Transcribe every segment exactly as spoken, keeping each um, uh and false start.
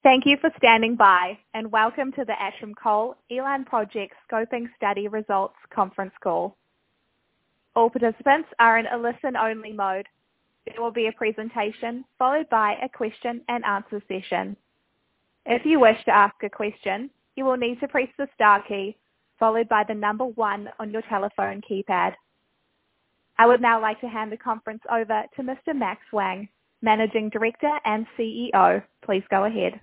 Thank you for standing by, and welcome to the Atom Coal Elan Project Scoping Study Results Conference Call. All participants are in a listen-only mode. There will be a presentation followed by a question and answer session. If you wish to ask a question, you will need to press the star key followed by the number one on your telephone keypad. I would now like to hand the conference over to Mister Max Wang, Managing Director and C E O. Please go ahead.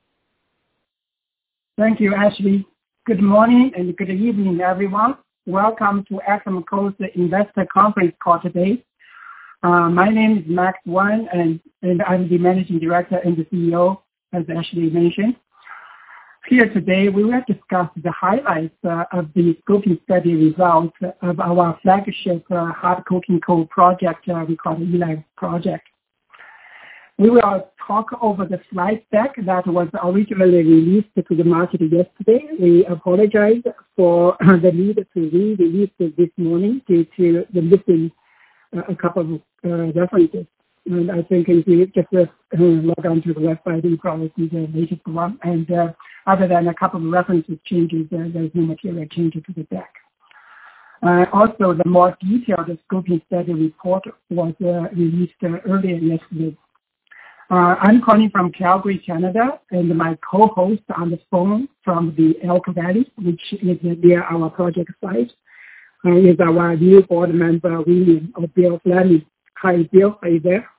Thank you, Ashley. Good morning and good evening, everyone. Welcome to Atom Coal's Investor Conference call today. Uh, my name is Max Wang, and, and I'm the Managing Director and the C E O, as Ashley mentioned. Here today, we will discuss the highlights uh, of the scoping study results of our flagship uh, hard coking coal project uh, we call the Elan project. We will talk over the slide deck that was originally released to the market yesterday. We apologize for the need to re-release it this morning due to the missing uh, a couple of uh, references. And I think if you just uh, log on to the website, you probably see the latest one. And uh, other than a couple of references changes, uh, there's no material change to the deck. Uh, also, the more detailed scoping study report was uh, released uh, earlier yesterday. Uh, I'm calling from Calgary, Canada, and my co-host on the phone from the Elk Valley, which is near our project site, uh, is our new board member, William, or Bill Fleming. Hi, Bill, are you there?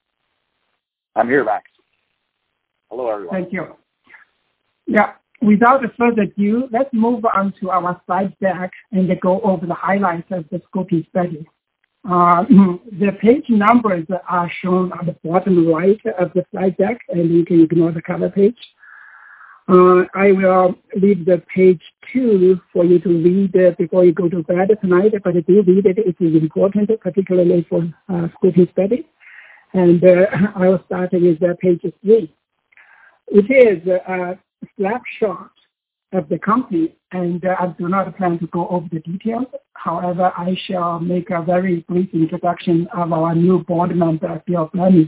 I'm here, Max. Hello, everyone. Thank you. Yeah, without further ado, let's move on to our slide deck and go over the highlights of the scoping study. Uh, the page numbers are shown on the bottom right of the slide deck, and you can ignore the cover page. Uh, I will leave the page two for you to read uh, before you go to bed tonight, but do read it. It is important, particularly for uh, scoping study. And uh, I will start with uh, page three. It is a snapshot of the company, and uh, I do not plan to go over the details. However, I shall make a very brief introduction of our new board member, Bill Fleming.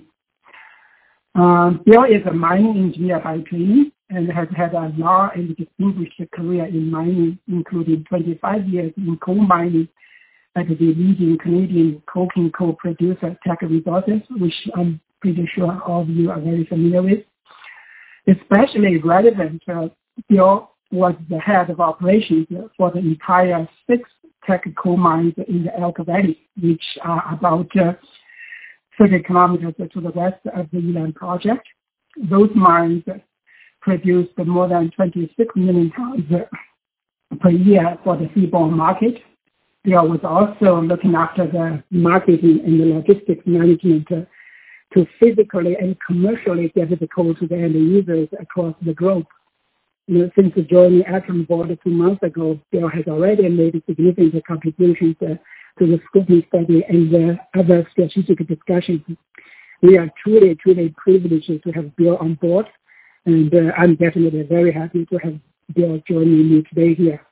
Um, Bill is a mining engineer by training and has had a long and distinguished career in mining, including twenty-five years in coal mining at the leading Canadian coking coal producer, Teck Resources, which I'm pretty sure all of you are very familiar with. Especially relevant, uh, Bill was the head of operations for the entire six Teck coal mines in the Elk Valley, which are about uh, thirty kilometers to the west of the Elan project. Those mines produced more than twenty-six million tons per year for the seaborne market. Bill was also looking after the marketing and the logistics management uh, to physically and commercially get the coal to the end users across the globe. You know, since joining Atom Board two months ago, Bill has already made significant contributions uh, to the scoping study and the other strategic discussions. We are truly, truly privileged to have Bill on board, and uh, I'm definitely very happy to have Bill joining me today here.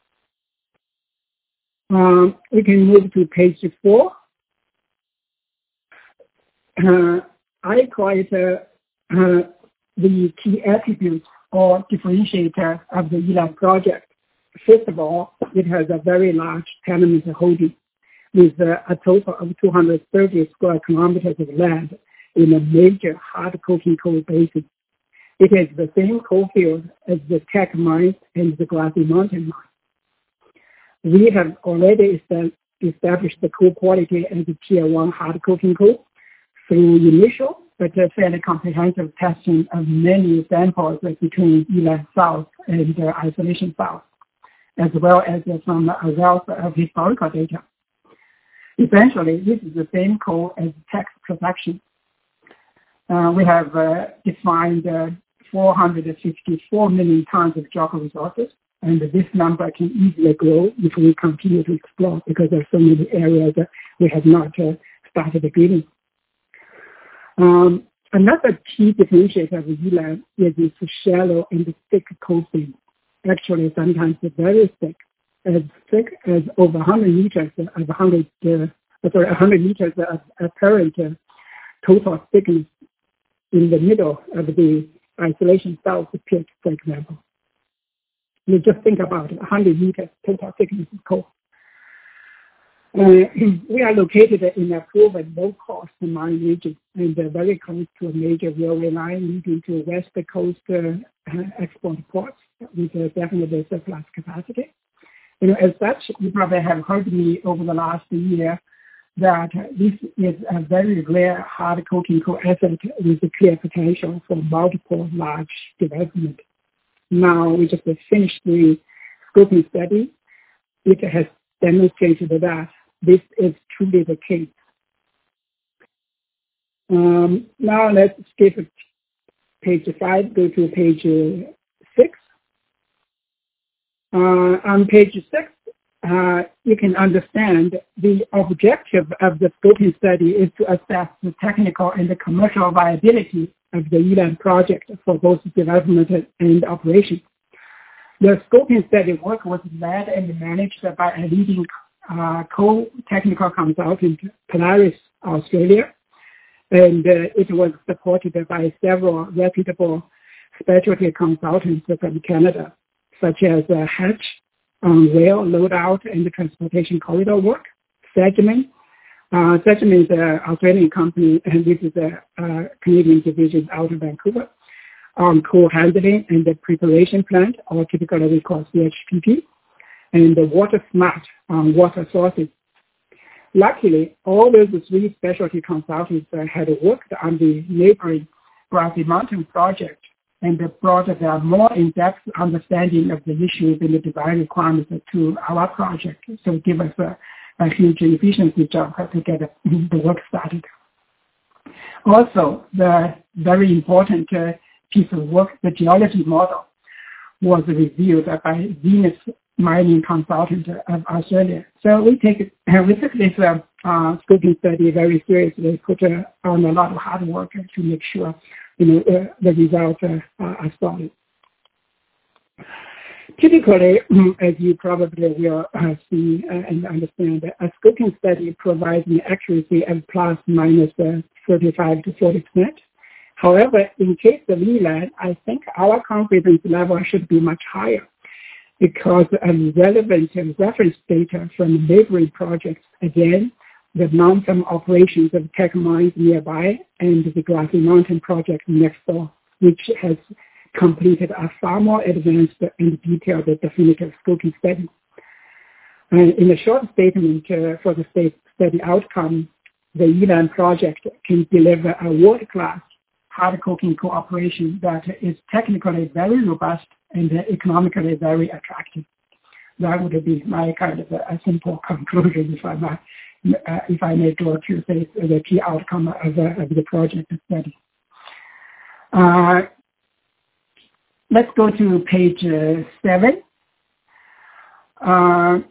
Um, we can move to page four. Uh, I call it uh, uh, the key attributes or differentiator of the Elan project. First of all, it has a very large tenement holding with uh, a total of two hundred thirty square kilometers of land in a major hard coking coal basin. It is the same coal field as the Teck mine and the Grassy Mountain mine. We have already established the coal quality as a tier one hard coking coal through initial but a fairly comprehensive testing of many samples between Elan South and uh, Isolation South, as well as uh, from a wealth of historical data. Essentially, this is the same coal as Teck's production. Uh, we have uh, defined uh, four hundred fifty-four million tons of geological resources, and this number can easily grow if we continue to explore because there are so many areas that we have not uh, started drilling. Um, another key differentiator of Elan is its shallow and thick coal seam. Actually, sometimes very thick, as thick as over one hundred meters of one hundred, uh, sorry, one hundred meters of apparent uh, total thickness in the middle of the isolation south pit, for example. You just think about one hundred meters total thickness of coal. Uh, we are located in a proven low-cost mine region and uh, very close to a major railway line leading to West Coast uh, export ports with uh, definitely surplus capacity. You know, as such, you probably have heard me over the last year that this is a very rare hard coking coal asset with a clear potential for multiple large development. Now we just finished the scoping study. It has demonstrated that this is truly the case. Um, now let's skip page five, go to page uh, six. Uh, on page six, uh, you can understand the objective of the scoping study is to assess the technical and the commercial viability of the Yilan project for both development and operation. The scoping study work was led and managed by a leading uh, co-technical consultant, Polaris Australia, and uh, it was supported by several reputable specialty consultants from Canada, such as uh, Hatch on rail loadout and transportation corridor work, Sedgman. Uh, Sedgman is an Australian company, and this is a uh, Canadian division out of Vancouver, on coal handling and the preparation plant, or typically we call C H P P, and the water smart on water sources. Luckily, all those three specialty consultants uh, had worked on the neighboring Grassy Mountain project and brought a more in-depth understanding of the issues and the design requirements to our project. So give us a, a huge efficiency jump to get the work started. Also, the very important uh, piece of work, the geology model, was reviewed by Venus Mining Consultant of Australia. So we take it, we took this uh, uh, scoping study very seriously, put uh, on a lot of hard work to make sure you know, uh, the results uh, are solid. Typically, as you probably will uh, see uh, and understand, a scoping study provides an accuracy of plus minus uh, thirty-five to forty percent. However, in case of Yilan, I think our confidence level should be much higher because of relevant reference data from neighboring projects, again, the long-term operations of tech mines nearby and the Grassy Mountain project next door, which has completed a far more advanced and detailed definitive scoping study. And in a short statement uh, for the study outcome, the Yilan project can deliver a world-class hard coking cooperation that is technically very robust and economically very attractive. That would be my kind of a, a simple conclusion, if I might. Uh, if I may draw to say the key outcome of, uh, of the project study. Uh, let's go to page uh, seven. Uh,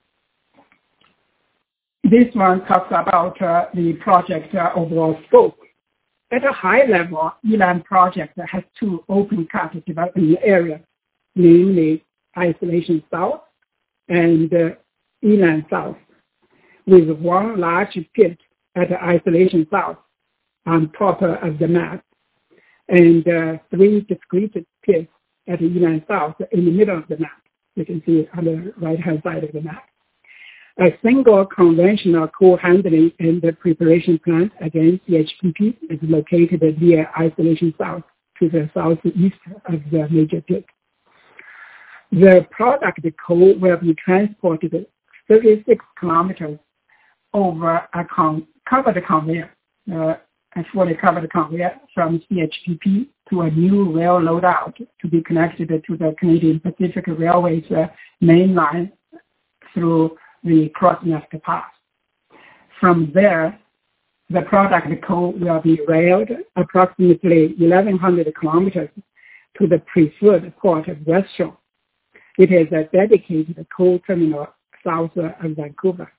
this one talks about uh, the project uh, overall scope. At a high level, Yilan project has two open cut development areas, namely Isolation South and uh, Yilan South, with one large pit at the Isolation South on top of the map, and uh, three discrete pits at the Yilan South in the middle of the map. You can see on the right-hand side of the map. A single conventional coal handling and preparation plant, again C H P P, is located near Isolation South to the southeast of the major pit. The product coal will be transported thirty-six kilometers over a con- covered conveyor, uh, a fully covered conveyor from C H P P to a new rail loadout to be connected to the Canadian Pacific Railway's uh, main line through the Crossnest Pass. From there, the product coal will be railed approximately eleven hundred kilometers to the preferred port of West Shore. It is a dedicated coal terminal south of Vancouver.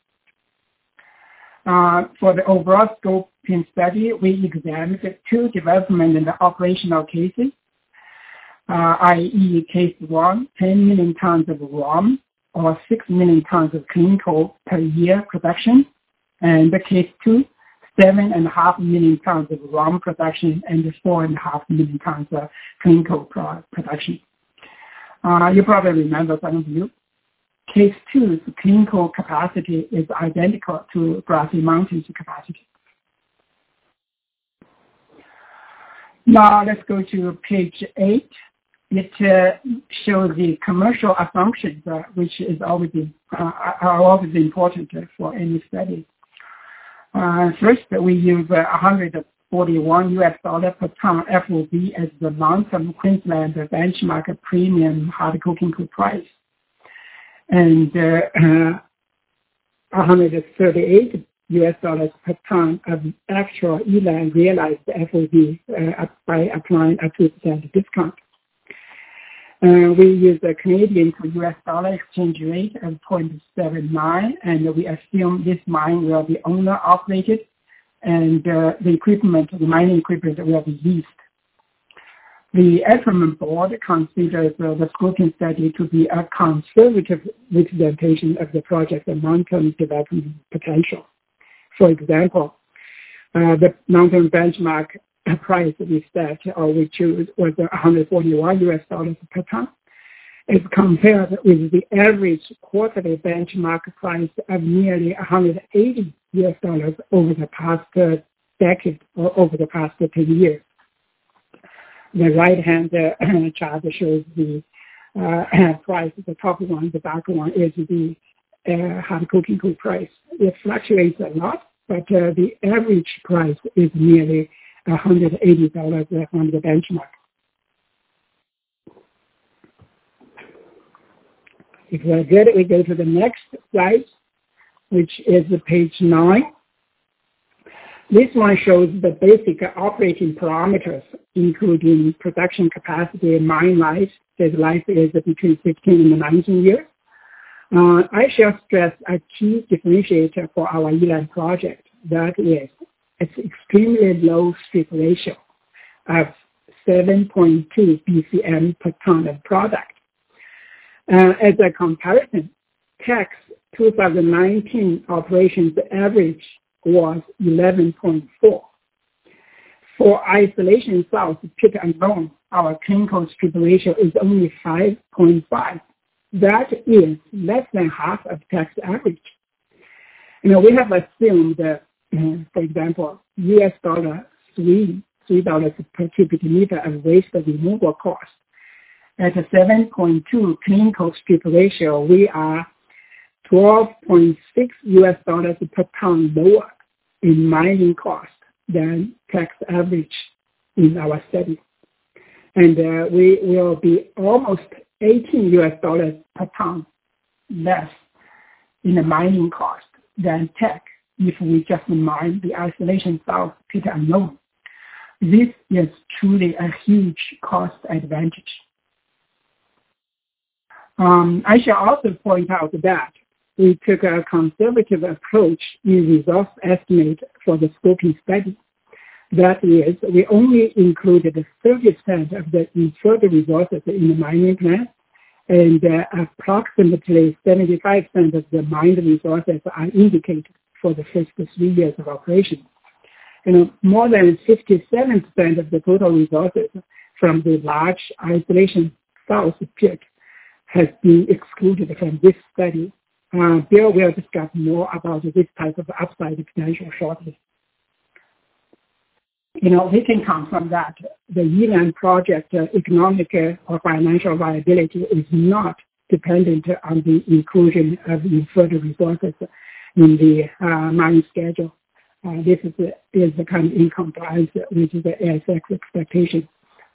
Uh, for the overall scoping study, we examined two development and operational cases, uh, that is case one, ten million tons of ROM, or six million tons of clean coal per year production, and the case two, seven and a half million tons of raw production and four and a half million tons of clinical pro- production. Uh, you probably remember, some of you, case two's clinical capacity is identical to Grassy Mountain's capacity. Now let's go to page eight. It uh, shows the commercial assumptions, uh, which is always uh, are always important for any study. Uh, first, we use uh, one hundred forty-one U S dollar per ton F O B as the long-term Queensland benchmark premium hard coking coal price, and uh, uh, one hundred thirty-eight U S dollars per ton of actual Eland realized F O B uh, by applying a two percent discount. Uh, we use the Canadian to U S dollar exchange rate of zero point seven nine, and we assume this mine will be owner operated, and uh, the equipment, the mining equipment will be leased. The Eshelman board considers uh, the scoping study to be a conservative representation of the project's long-term development potential. For example, uh, the long-term benchmark price we set or we choose was one hundred forty-one U S dollars per ton. It's compared with the average quarterly benchmark price of nearly one hundred eighty U S dollars over the past uh, decade or over the past ten years. The right-hand uh, chart shows the uh, price. The top one, the back one, is the uh, hard coking coal price. It fluctuates a lot, but uh, the average price is nearly one hundred eighty dollars from the benchmark. If we're good, we go to the next slide, which is page nine. This one shows the basic operating parameters, including production capacity, mine life. The life is between fifteen and nineteen years. Uh, I shall stress a key differentiator for our Eland project. That is, its extremely low strip ratio of seven point two B C M per ton of product. Uh, as a comparison, Teck's two thousand nineteen operations average was eleven point four. For Isolation South pit alone, our clinical strip ratio is only five point five. That is less than half of Teck's average. You know, we have assumed that, uh, for example, U S dollar three, three dollars per cubic meter of waste removal cost. At a seven point two clinical strip ratio, we are twelve point six U S dollars per ton lower in mining cost than Teck's average in our study. And uh, we will be almost eighteen U S dollars per ton less in the mining cost than Teck if we just mine the Isolation South pit alone. This is truly a huge cost advantage. Um, I shall also point out that we took a conservative approach in resource estimate for the scoping study. That is, we only included thirty percent of the inferred resources in the mining plan, and uh, approximately seventy-five percent of the mined resources are indicated for the first three years of operation. You know, more than fifty-seven percent of the total resources from the large Isolation South pit has been excluded from this study. Uh, Bill will discuss more about this type of upside potential shortly. You know, we can confirm that the Eland project uh, economic uh, or financial viability is not dependent on the inclusion of inferred resources in the uh, mining schedule. Uh, this is, uh, is the kind of in compliance with the A S X expectation.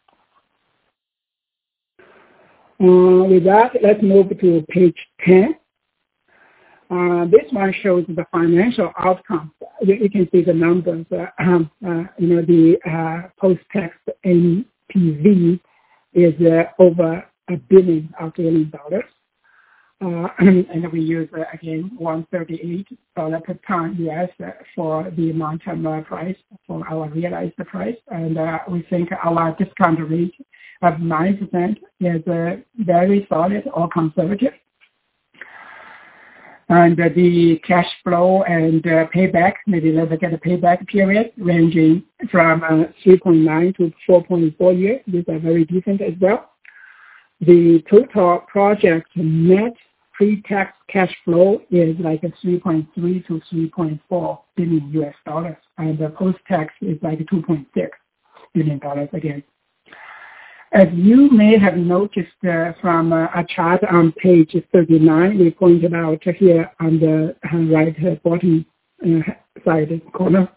Uh, with that, let's move to page ten. Uh, this one shows the financial outcomes. You, you can see the numbers. Uh, um, uh, you know, the uh, post-tax N P V is uh, over a billion Australian dollars. Uh, and we use, uh, again, one hundred thirty-eight dollars per ton U S uh, for the long-term uh, price, for our realized price. And uh, we think our discount rate of nine percent is uh, very solid or conservative. And uh, the cash flow and uh, payback, maybe let's look at the payback period ranging from uh, three point nine to four point four years. These are very decent as well. The total project net pre-tax cash flow is like a three point three to three point four billion U S dollars, and the post-tax is like two point six billion dollars again. As you may have noticed uh, from uh, a chart on page thirty-nine, we pointed out here on the right uh, bottom uh, side corner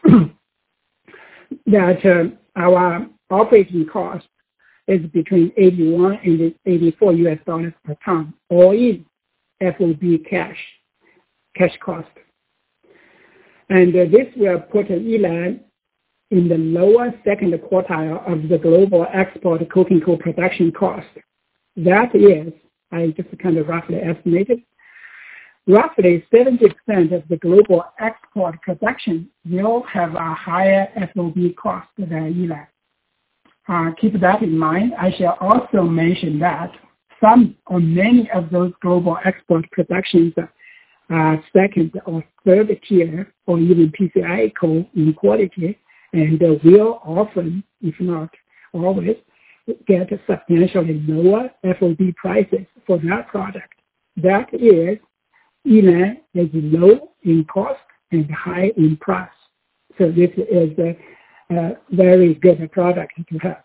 that uh, our operating cost is between eighty-one and eighty-four U S dollars per ton, all in F O B cash, cash cost. And uh, this will put Eland in the lower second quartile of the global export coking coal production cost. That is, I just kind of roughly estimated, roughly seventy percent of the global export production will have a higher F O B cost than Eland. Uh, keep that in mind. I shall also mention that some or many of those global export productions are second or third tier or even P C I coal in quality, and uh, will often, if not always, get substantially lower F O B prices for that product. That is, Eland is low in cost and high in price. So this is a, a very good product to have.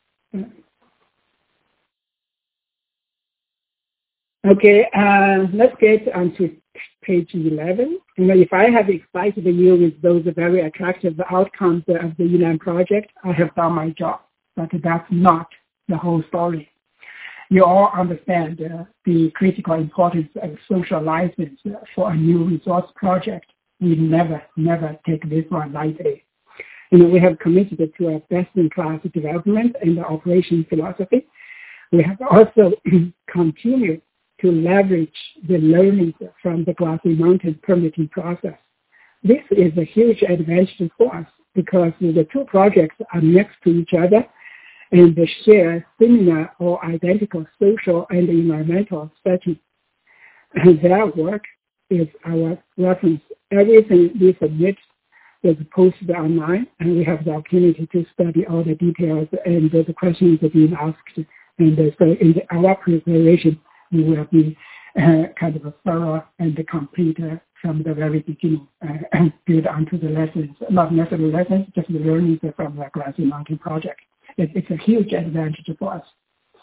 Okay, uh, let's get on to page eleven. You know, if I have excited you with those very attractive outcomes of the Eland project, I have done my job. But that's not the whole story. You all understand uh, the critical importance of social license for a new resource project. We never, never take this one lightly. You know, we have committed to a best-in-class development and operation philosophy. We have also continued to leverage the learnings from the Glacier Mountain permitting process. This is a huge advantage for us because the two projects are next to each other and they share similar or identical social and environmental settings. And their work is our reference. Everything we submit is posted online, and we have the opportunity to study all the details and the questions that are being asked. And so in our preparation, we will be uh, kind of a thorough and complete uh, from the very beginning uh, and build onto the lessons, not necessarily lessons, just the learnings from the Glacier Mountain project. It, it's a huge advantage for us.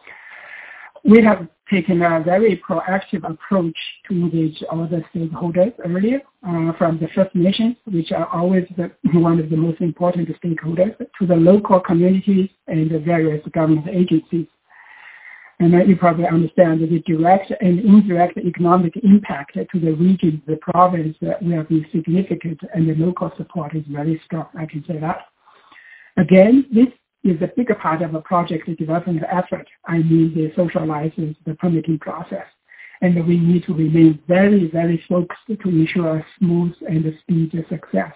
We have taken a very proactive approach to engage all the stakeholders earlier, uh, from the First Nations, which are always the, one of the most important stakeholders, to the local communities and the various government agencies. And uh, you probably understand that the direct and indirect economic impact to the region, the province, uh, will be significant, and the local support is very strong, I can say that. Again, this is a bigger part of a project development effort. I mean the social license, the permitting process. And we need to remain very, very focused to ensure a smooth and speedy success.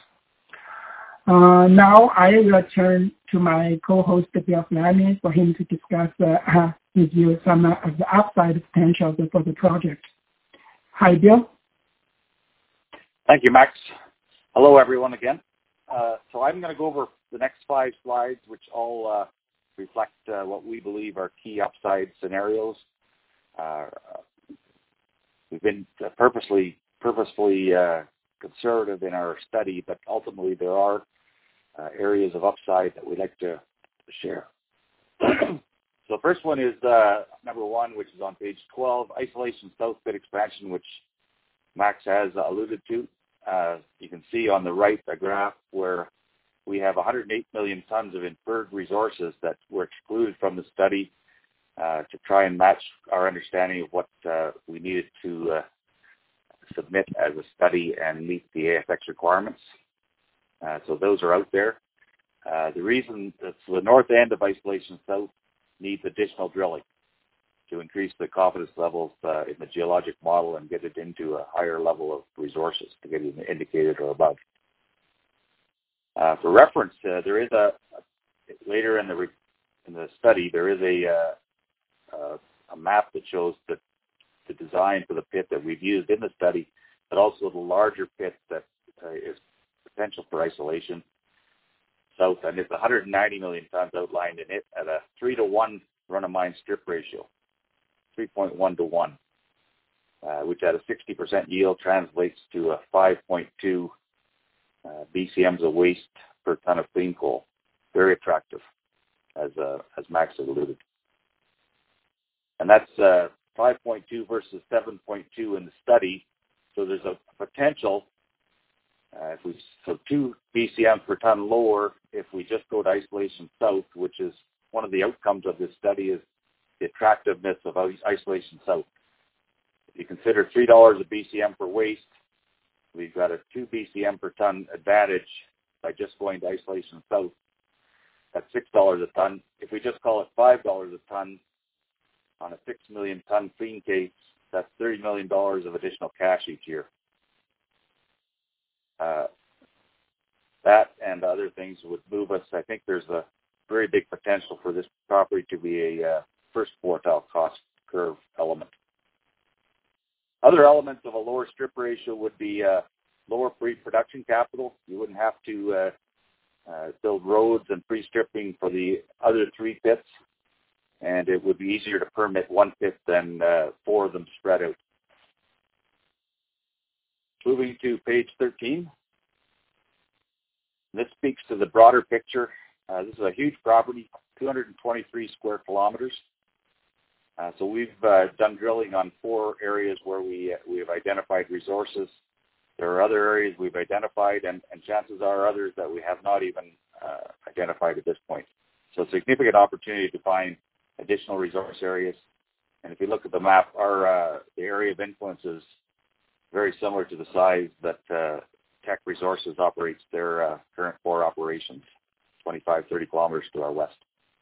Uh, now I will turn to my co-host, Bill Fleming, for him to discuss uh, with you some of the upside potential for the project. Hi, Bill. Thank you, Max. Hello, everyone, again. Uh, so I'm going to go over the next five slides, which all uh, reflect uh, what we believe are key upside scenarios. Uh, we've been purposely, purposefully uh, conservative in our study, but ultimately there are uh, areas of upside that we'd like to, to share. So the first one is uh, number one, which is on page twelve, isolation south pit expansion, which Max has alluded to. Uh, you can see on the right a graph where we have one hundred eight million tons of inferred resources that were excluded from the study uh, to try and match our understanding of what uh, we needed to uh, submit as a study and meet the A F X requirements. Uh, so those are out there. Uh, the reason that the north end of isolation south needs additional drilling to increase the confidence levels uh, in the geologic model and get it into a higher level of resources to get it indicated or above. Uh, for reference, uh, there is a, a later in the re, in the study there is a uh, uh, a map that shows the the design for the pit that we've used in the study but also the larger pit that uh, is potential for isolation south, and it's one hundred ninety million tons outlined in it at a three to one run-of-mine strip ratio, three point one to one, uh, which at a sixty percent yield translates to a five point two uh, B C Ms of waste per ton of clean coal. Very attractive, as uh, as Max had alluded. And that's uh, five point two versus seven point two in the study. So there's a potential, uh, if we so two B C M per ton lower if we just go to isolation south, which is one of the outcomes of this study is the attractiveness of isolation south. If you consider three dollars a B C M per waste, we've got a two B C M per ton advantage by just going to isolation south. That's six dollars a ton. If we just call it five dollars a ton on a six million ton clean case, that's thirty million dollars of additional cash each year. Uh, that and other things would move us. I think there's a very big potential for this property to be a uh, first quartile cost curve element. Other elements of a lower strip ratio would be uh, lower pre-production capital. You wouldn't have to uh, uh, build roads and pre-stripping for the other three pits, and it would be easier to permit one pit than uh, four of them spread out. Moving to page thirteen. This speaks to the broader picture. Uh, this is a huge property, two hundred twenty-three square kilometers. Uh, so we've uh, done drilling on four areas where we uh, we have identified resources. There are other areas we've identified, and, and chances are others that we have not even uh, identified at this point. So significant opportunity to find additional resource areas. And if you look at the map, our uh, the area of influence is very similar to the size that uh, Teck Resources operates their uh, current core operations, twenty-five, thirty kilometers to our west.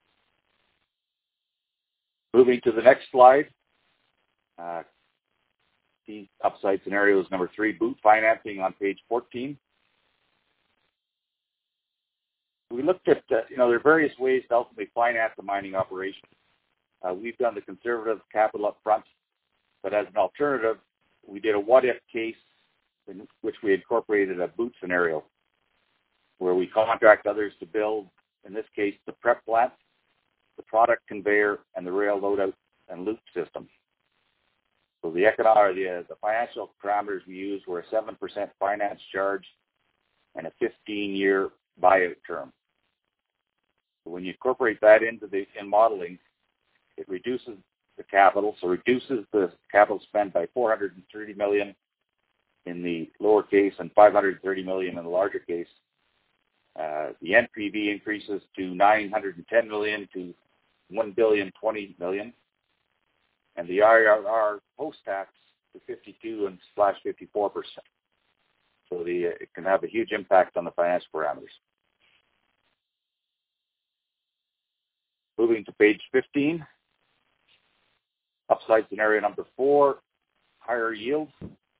Moving to the next slide, uh, key upside scenarios number three, boot financing on page fourteen. We looked at, uh, you know, there are various ways to ultimately finance a mining operation. Uh, we've done the conservative capital up front, but as an alternative, we did a what-if case in which we incorporated a boot scenario where we contract others to build, in this case, the prep plant, the product conveyor, and the rail loadout and loop system. So the economic, the, the financial parameters we used were a seven percent finance charge and a fifteen-year buyout term. So when you incorporate that into the in modeling, it reduces the capital, so reduces the capital spend by four hundred thirty million dollars in the lower case and five hundred thirty million dollars in the larger case. Uh, the N P V increases to nine hundred ten million dollars to one billion twenty million dollars, and the I R R post-tax to fifty-two and slash fifty-four percent. So the, it can have a huge impact on the financial parameters. Moving to page fifteen, upside scenario number four, higher yields.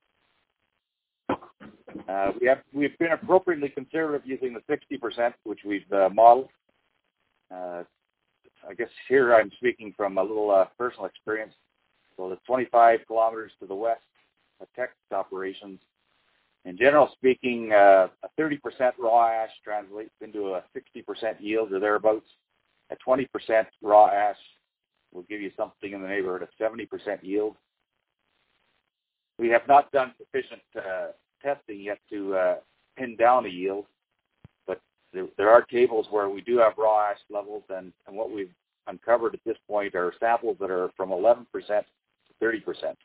Uh, we have we've been appropriately conservative using the sixty percent, which we've uh, modeled. Uh, I guess here I'm speaking from a little uh, personal experience. So the twenty-five kilometers to the west of Teck's operations, in general speaking, uh, a thirty percent raw ash translates into a sixty percent yield or thereabouts. A twenty percent raw ash will give you something in the neighborhood of seventy percent yield. We have not done sufficient uh, testing yet to uh, pin down a yield, but there, there are tables where we do have raw ash levels, and, and what we've uncovered at this point are samples that are from eleven percent to thirty percent.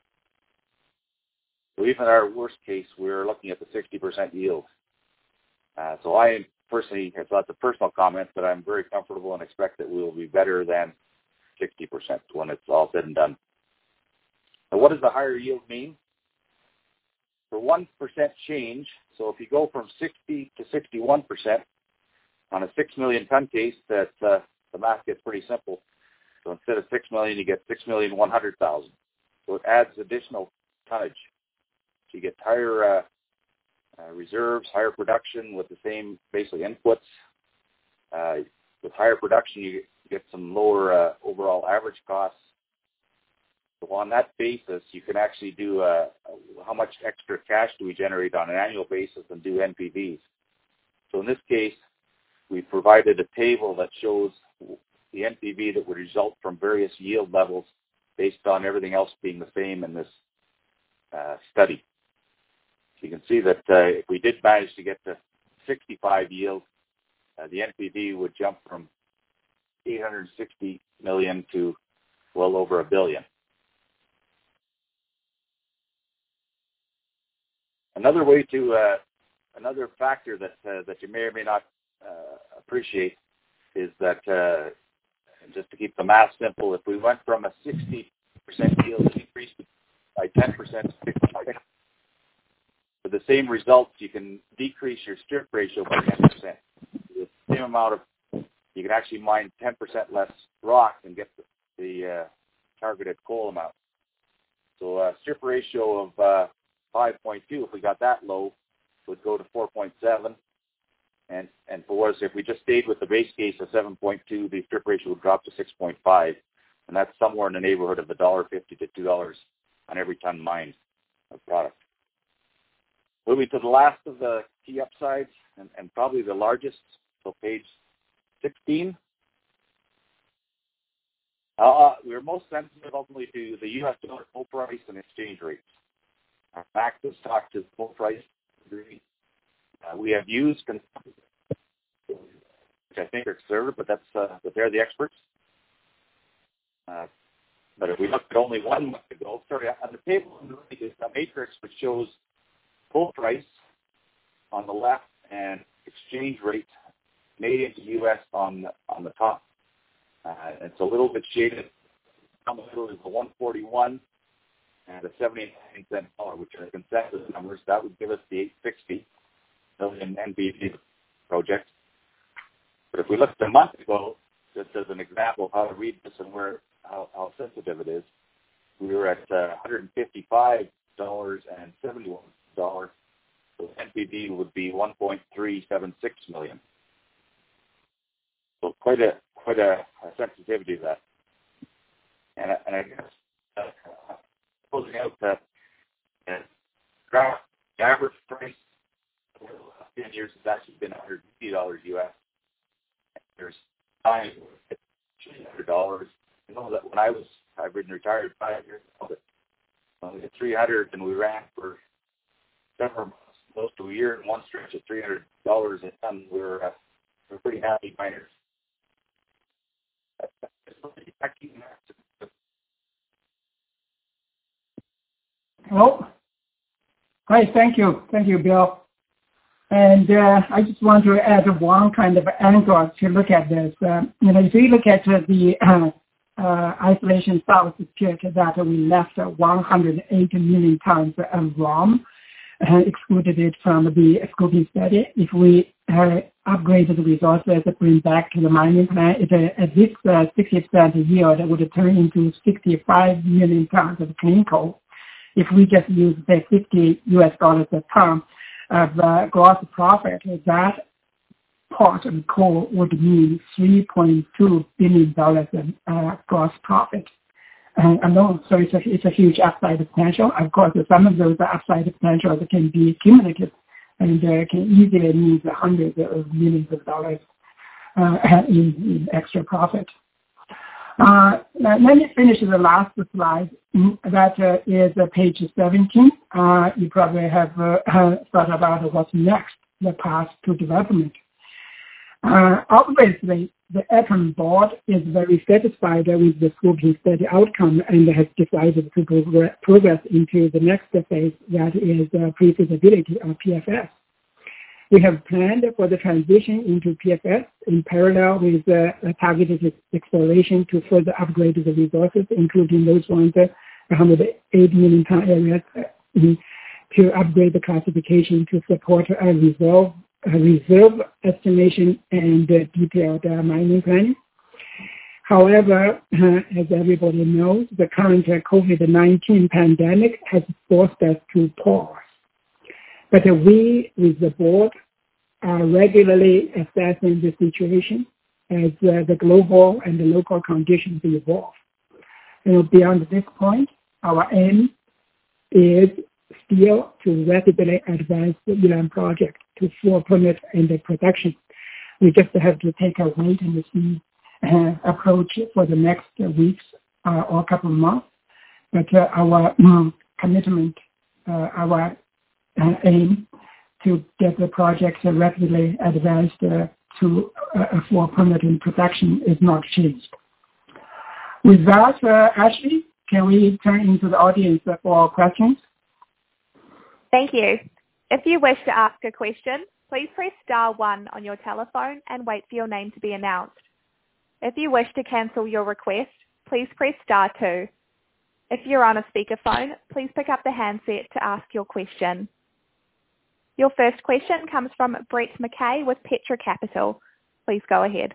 So even our worst case, we're looking at the sixty percent yield. Uh, so I personally, it's not a personal comment, but I'm very comfortable and expect that we will be better than sixty percent when it's all said and done. Now, what does the higher yield mean? For one percent change, so if you go from sixty to sixty-one percent on a six million ton case, that uh, the math gets pretty simple. So instead of six million, you get six million one hundred thousand. So it adds additional tonnage. So you get higher uh, uh, reserves, higher production with the same basically inputs. Uh, with higher production, you get, you get some lower uh, overall average costs. So on that basis, you can actually do uh, how much extra cash do we generate on an annual basis and do N P Vs. So in this case, we provided a table that shows the N P V that would result from various yield levels based on everything else being the same in this uh, study. So you can see that uh, if we did manage to get to sixty-five yield, uh, the N P V would jump from eight hundred sixty million to well over a billion. Another way to, uh, another factor that uh, that you may or may not uh, appreciate is that, uh, just to keep the math simple, if we went from a sixty percent yield and increased by ten percent to fifty-five, for the same results, you can decrease your strip ratio by ten percent. The same amount of, you can actually mine ten percent less rock and get the, the uh, targeted coal amount. So a strip ratio of uh, five point two, if we got that low, would go to four point seven. And and for us, if we just stayed with the base case of seven point two, the strip ratio would drop to six point five. And that's somewhere in the neighborhood of one dollar fifty to two dollars on every ton mined of product. Moving to the last of the key upsides, and, and probably the largest, so page sixteen. Uh, we are most sensitive ultimately to the U S dollar coal price and exchange rates. Our Max has talked to the coal price. Uh, we have used, which I think are conservative, but that's uh, but they're the experts. Uh, but if we look at only one month ago, sorry, on the table is a matrix which shows coal price on the left and exchange rate Canadian to U S on the, on the top. Uh, it's a little bit shaded. On the middle is the one forty-one and the seventy-nine cent dollar, which are the consensus numbers. That would give us the eight sixty million N P V project. But if we look at a month ago, just as an example of how to read this and where how, how sensitive it is, we were at uh, one hundred fifty-five dollars and seventy-one dollars. So N P V would be one point three seven six million. So quite a quite a, a sensitivity to that. And, and I guess uh, closing out that uh, the average price over the last ten years has actually been one hundred fifty dollars U S. There's times at three hundred dollars. You know that when I was, I've been retired five years ago, but we had three hundred and we ran for several months, close to a year in one stretch at three hundred dollars a ton. We were, uh, we were pretty happy miners. Well, hi, thank you. Thank you, Bill. And uh, I just want to add one kind of angle to look at this. Uh, you know, if you look at uh, the uh, uh, isolation south pit that we left uh, one hundred eighty million tons of ROM, uh, excluded it from the scoping study. If we uh, upgrade the resources, bring back to the mining plan, it, uh, at this uh, sixty percent yield, it would turn into sixty-five million tons of clean coal. If we just use, say, fifty U S dollars a ton of uh, gross profit, that part of coal would mean three point two billion dollars of uh, gross profit uh, alone. So it's a, it's a huge upside potential. Of course, some of those upside potentials can be cumulative and uh, can easily mean hundreds of millions of dollars uh, in, in extra profit. Uh, let me finish the last slide. That uh, is uh, page seventeen. Uh, you probably have uh, thought about what's next, the path to development. Uh, obviously, the Atom board is very satisfied with the scoping study outcome and has decided to progress, progress into the next phase, that is uh, pre-feasibility or P F S. We have planned for the transition into P F S in parallel with uh, targeted exploration to further upgrade the resources, including those ones, uh, one hundred eight million ton areas, uh, to upgrade the classification to support a reserve, a reserve estimation and uh, detailed uh, mining planning. However, uh, as everybody knows, the current uh, COVID nineteen pandemic has forced us to pause. But uh, we, with the board, are regularly assessing the situation as uh, the global and the local conditions evolve. you know, beyond this point, our aim is still to rapidly advance the Elan project to full permit and the production. We just have to take a wait and see uh, approach for the next uh, weeks uh, or a couple of months. But uh, our um, commitment, uh, our uh, aim to get the project uh, rapidly advanced uh, to uh, full permit and production is not changed. With that, uh, Ashley, can we turn into the audience for questions? Thank you. If you wish to ask a question, please press star one on your telephone and wait for your name to be announced. If you wish to cancel your request, please press star two. If you're on a speakerphone, please pick up the handset to ask your question. Your first question comes from Brett McKay with Petra Capital. Please go ahead.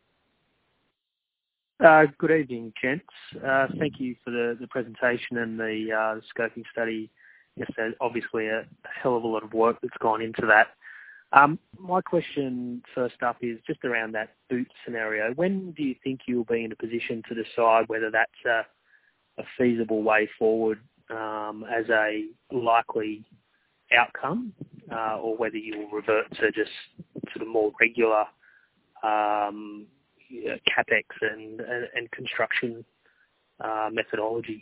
Uh, good evening, gents. Uh, thank you for the, the presentation and the uh, scoping study. Yes, there's obviously a hell of a lot of work that's gone into that. Um, my question first up is just around that boot scenario. When do you think you'll be in a position to decide whether that's a, a feasible way forward um, as a likely outcome, uh, or whether you will revert to just sort of more regular um, CapEx and, and, and construction uh, methodology?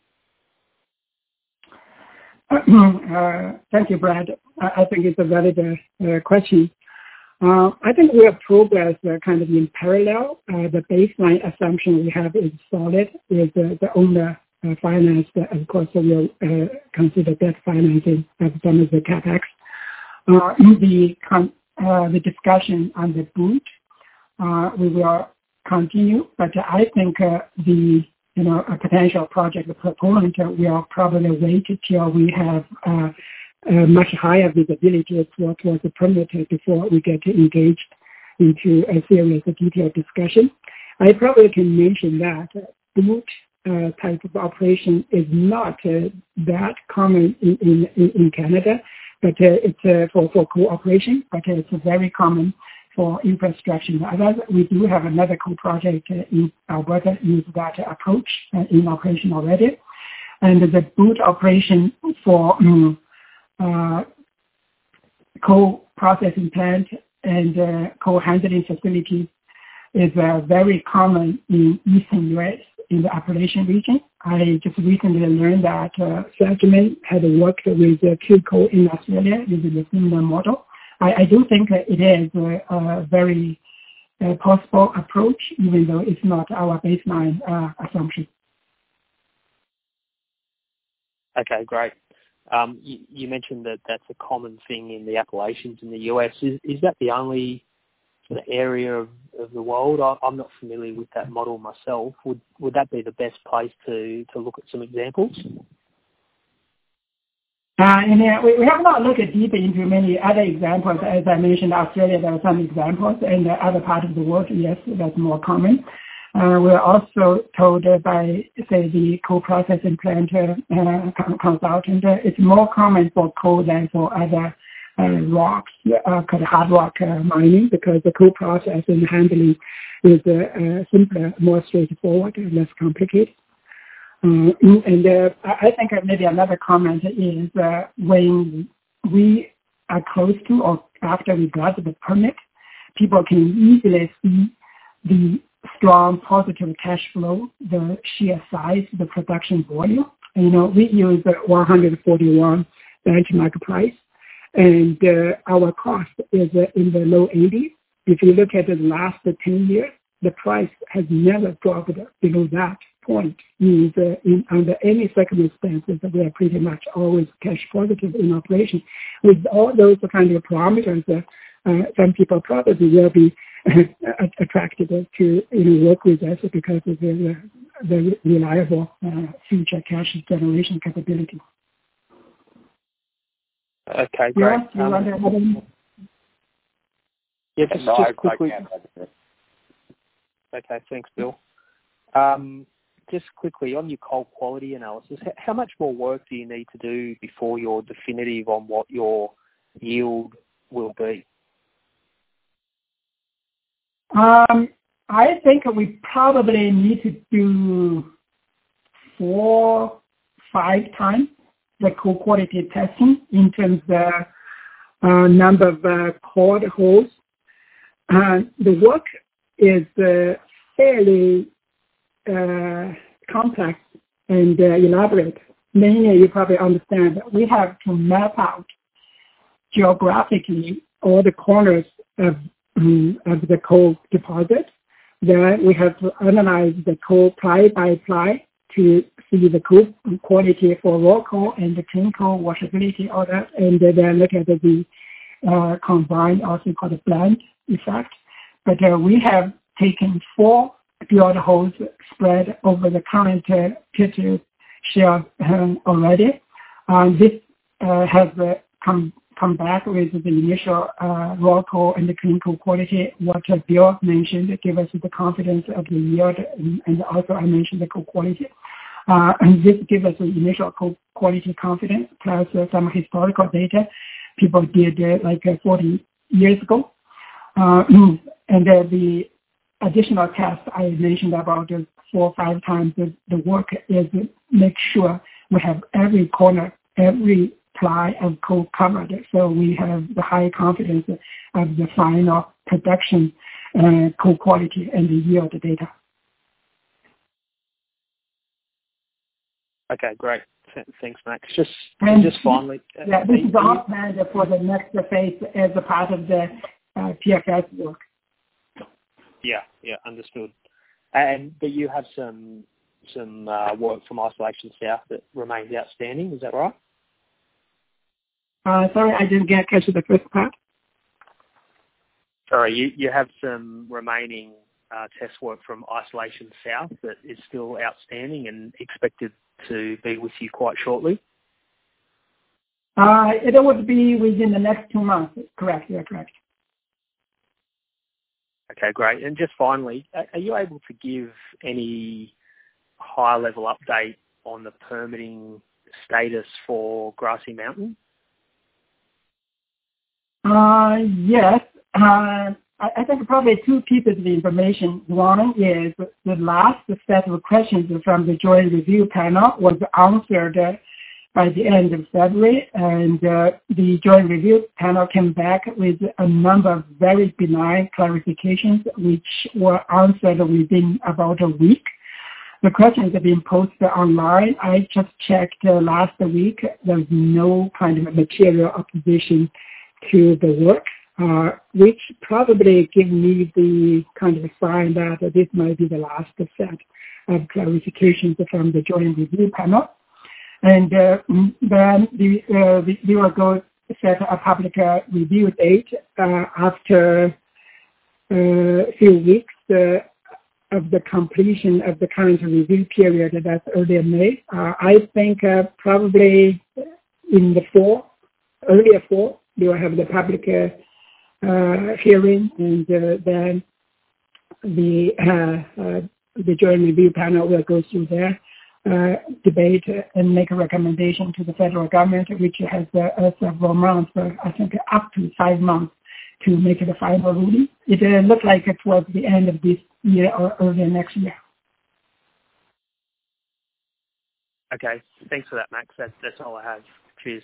Uh, thank you, Brad. I, I think it's a valid uh, question. Uh, I think we have progressed uh, kind of in parallel. Uh, the baseline assumption we have is solid, is uh, the owner uh, finance. Uh, of course, we'll uh, consider debt financing as well as the CapEx. Uh, in the, con- uh, the discussion on the boot, uh, we will continue, but I think uh, the you know, a potential project proponent will probably wait till we have uh, a much higher visibility towards the permit before we get engaged into a serious detailed discussion. I probably can mention that boot uh, type of operation is not uh, that common in, in, in Canada, but uh, it's uh, for, for cooperation, but it's very common for infrastructure. We do have another co-project in Alberta use that approach in operation already. And the boot operation for um, uh, co-processing plant and uh, co-handling facilities is uh, very common in Eastern U S in the Appalachian region. I just recently learned that uh, Sedgman had worked with uh, QCO in Australia using the similar model. I, I do think it is a, a very uh, possible approach, even though it's not our baseline uh, assumption. Okay, great. Um, you, you mentioned that that's a common thing in the Appalachians in the U S. Is, is that the only sort of area of, of the world? I, I'm not familiar with that model myself. Would would that be the best place to, to look at some examples? Uh, and uh, we, we have not looked deep into many other examples. As I mentioned, Australia, there are some examples, and the other part of the world, yes, that's more common. Uh, we're also told uh, by, say, the co-processing plant uh, consultant, uh, it's more common for coal than for other uh, rocks, uh, called hard rock uh, mining, because the co-processing handling is uh, uh, simpler, more straightforward, and less complicated. Um, and uh, I think maybe another comment is uh, when we are close to or after we got the permit, people can easily see the strong positive cash flow, the sheer size, the production volume. And, you know, we use the one hundred forty-one benchmark price, and uh, our cost is uh, in the low eighties. If you look at the last ten years, the price has never dropped below that point. Means uh, in, under any circumstances, we are pretty much always cash positive in operation. With all those kind of parameters, uh, uh, some people probably will be uh, attracted to you know, work with us because of the, the reliable uh, future cash generation capability. Okay, great. Yeah, um, um, yeah just, no, just I, quickly. I Okay, thanks, Bill. Um, just quickly, on your coal quality analysis, how much more work do you need to do before you're definitive on what your yield will be? Um, I think we probably need to do four, five times the coal quality testing in terms of the uh, number of uh, cored holes. Uh, the work is uh, fairly uh, complex and uh, elaborate. Mainly, you probably understand that we have to map out geographically all the corners of, um, of the coal deposit. Then we have to analyze the coal ply by ply to see the coal quality for raw coal and the clean coal, washability, all that, and then look at the uh, combined, also called a blend effect. But uh, we have taken four field holes spread over the current uh, pit shell um, already. Uh, this uh, has uh, come come back with the initial uh, raw coal and the clean coal quality. What uh, Bill mentioned give us the confidence of the yield, and, and also I mentioned the coal quality. Uh, and this gives us the initial coal quality confidence, plus uh, some historical data people did uh, like uh, forty years ago. Uh, and uh, the additional tests I mentioned about uh, four or five times the, the work is make sure we have every corner, every ply of coal covered, so we have the high confidence of the final production uh, coal quality and the yield data. Okay, great. Thanks, Max. Just, and just finally. Yeah, this is all planned for the next phase as a part of the uh, P F S work. Yeah, yeah, understood. And but you have some some uh, work from Isolation South that remains outstanding. Is that right? Uh, sorry, I didn't get catch the first part. Sorry, you, you have some remaining uh, test work from Isolation South that is still outstanding and expected to be with you quite shortly? Uh, it would be within the next two months. Correct, you're correct. Okay, great. And just finally, are you able to give any high-level update on the permitting status for Grassy Mountain? Uh, yes. Uh, I, I think probably two pieces of information. One is the last set of questions from the joint review panel was answered uh, by the end of February, and uh, the joint review panel came back with a number of very benign clarifications, which were answered within about a week. The questions have been posted online. I just checked uh, last week. There's no kind of material opposition to the work, uh, which probably give me the kind of sign that this might be the last set of clarifications from the joint review panel. And uh, then the, uh, we, we will go set a public uh, review date uh, after uh, a few weeks uh, of the completion of the current review period. That's early May. Uh, I think uh, probably in the fall, earlier fall, we will have the public uh, uh, hearing, and uh, then the uh, uh, the joint review panel will go through their uh, debate and make a recommendation to the federal government, which has uh, several months, uh, I think up to five months, to make it a final ruling. It uh, looks like it was the end of this year or early next year. Okay, thanks for that, Max. That, that's all I have. Cheers.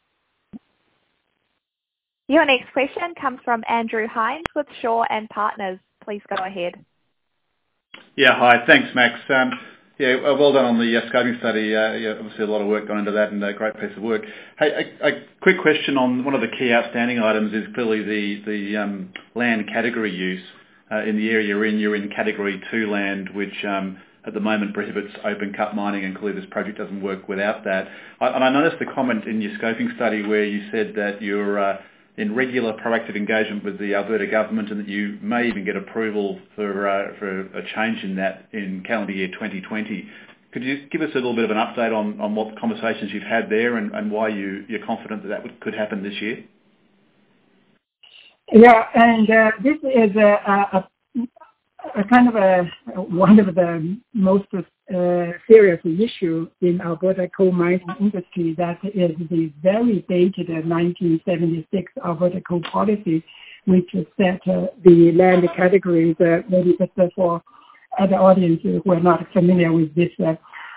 Your next question comes from Andrew Hines with Shaw and Partners. Please go ahead. Yeah, hi. Thanks, Max. Um, yeah, well done on the uh, scoping study. Uh, yeah, obviously a lot of work gone into that, and a great piece of work. Hey, a, a quick question on one of the key outstanding items is clearly the the um, land category use. Uh, in the area you're in, you're in Category two land, which um, at the moment prohibits open cut mining, and clearly this project doesn't work without that. I, and I noticed the comment in your scoping study where you said that you're uh, in regular proactive engagement with the Alberta government, and that you may even get approval for uh, for a change in that in calendar year twenty twenty. Could you give us a little bit of an update on, on what conversations you've had there, and, and why you, you're confident that that would, could happen this year? Yeah, and uh, this is a, a, a kind of a one of the most uh, serious issue in Alberta coal mining industry. That is the very dated nineteen seventy-six Alberta coal policy, which set uh, the land categories. Uh, maybe just uh, for other audiences who are not familiar with this uh,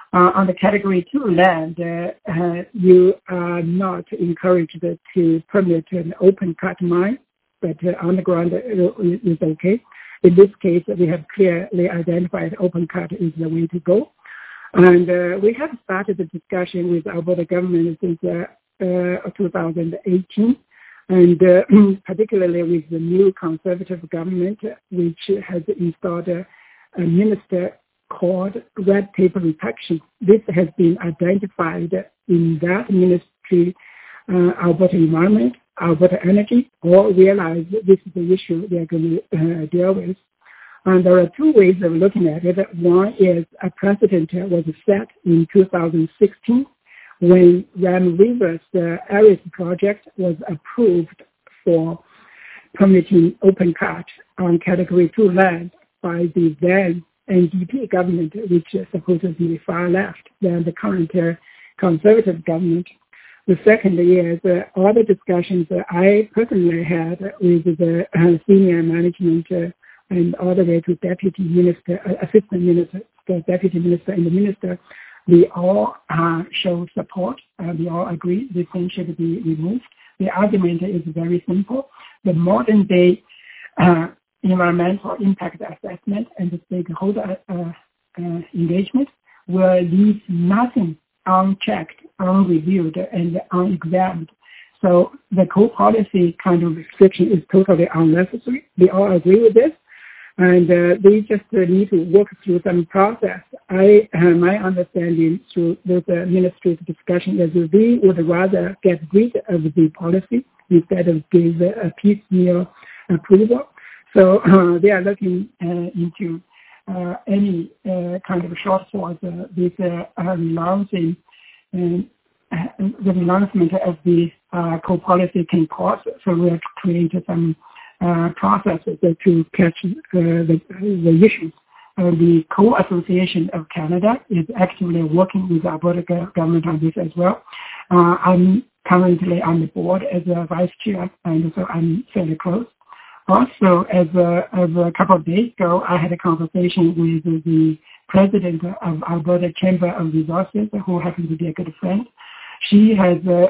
Uh, on the Category two land, uh, uh, you are not encouraged to permit an open cut mine, but uh, underground is okay. In this case, we have clearly identified open cut is the way to go. And uh, we have started the discussion with Alberta government since uh, uh, two thousand eighteen, and uh, particularly with the new Conservative government, which has installed a, a minister called red tape reduction. This has been identified in that ministry, uh, Alberta Environment, Alberta Energy, all realize this is the issue they're going to uh, deal with. And there are two ways of looking at it. One is a precedent was set in two thousand sixteen when Ram River's uh, Aris project was approved for permitting open cut on Category two land by the then N D P government, which is supposedly far left than the current uh, Conservative government. The second is uh, all the discussions that I personally had with the uh, senior management uh, and all the way to deputy minister, uh, assistant minister, the deputy minister and the minister, they all uh, show support. Uh, they all agree this thing should be removed. The argument is very simple. The modern day uh, environmental impact assessment and the stakeholder uh, uh, engagement will leave nothing unchecked, unreviewed, and unexamined. So the co-policy kind of restriction is totally unnecessary. They all agree with this, and uh, they just uh, need to work through some process. I, uh, my understanding through this uh, ministry's discussion is they would rather get rid of the policy instead of give a piecemeal approval. So uh, they are looking uh, into uh, any uh, kind of shortfalls. Uh, this uh, renouncing um, uh, the renouncement of the uh, co-policy can cause. So we have to create some uh, processes to catch uh, the, the issues. Uh, the Co-Association of Canada is actively working with the Alberta government on this as well. Uh, I'm currently on the board as a vice chair, and so I'm fairly close. Also, as a, as a couple of days ago, I had a conversation with the president of Alberta Chamber of Resources, who happens to be a good friend. She has uh,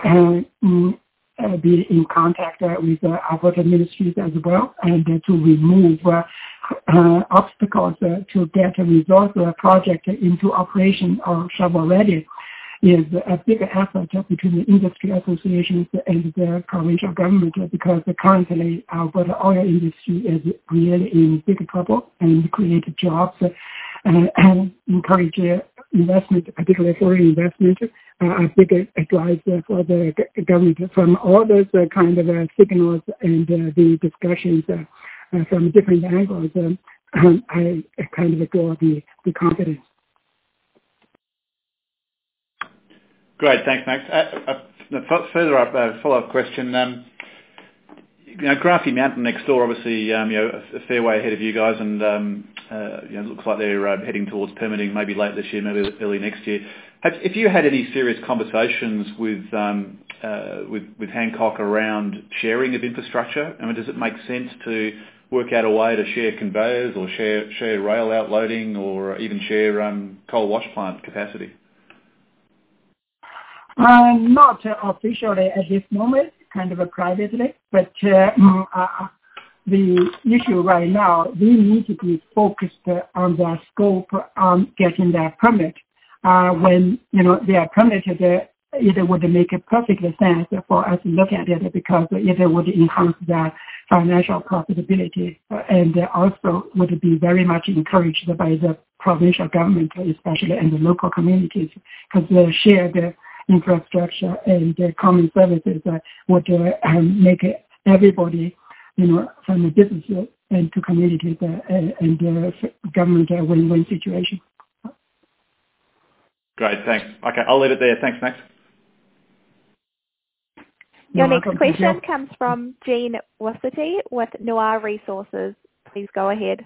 uh, been in contact uh, with uh, Alberta ministries as well, and uh, to remove uh, uh, obstacles uh, to get a resource uh, project into operation or shovel-ready is a big effort between the industry associations and the provincial government, because currently Alberta oil industry is really in big trouble, and create jobs uh, and encourage investment, particularly foreign investment, uh, a big drive for the government. From all those uh, kind of uh, signals and uh, the discussions uh, uh, from different angles, um, I kind of draw the, the confidence. Great, thanks, Max. Uh, uh, further up, uh, follow-up question. Um, you know, Grassy Mountain next door, obviously, um, you know, a, a fair way ahead of you guys, and um, uh, you know, it looks like they're uh, heading towards permitting, maybe late this year, maybe early next year. Have, if you had any serious conversations with um, uh, with, with Hancock around sharing of infrastructure? I mean, does it make sense to work out a way to share conveyors or share share rail outloading, or even share um, coal wash plant capacity? Uh, not uh, officially at this moment, kind of uh, privately, but uh, uh, the issue right now, we need to be focused uh, on their scope on getting their permit. Uh, when, you know, they are permitted, uh, it would make a perfect sense for us to look at it, because it would enhance their financial profitability uh, and also would be very much encouraged by the provincial government, especially, and the local communities, because they share the infrastructure and uh, common services uh, would uh, um, make everybody, you know, from the business and to communities uh, and uh, government a win-win situation. Great, thanks. Okay, I'll leave it there. Thanks, Max. Your next question comes from Jean Wassity with Noir Resources. Please go ahead.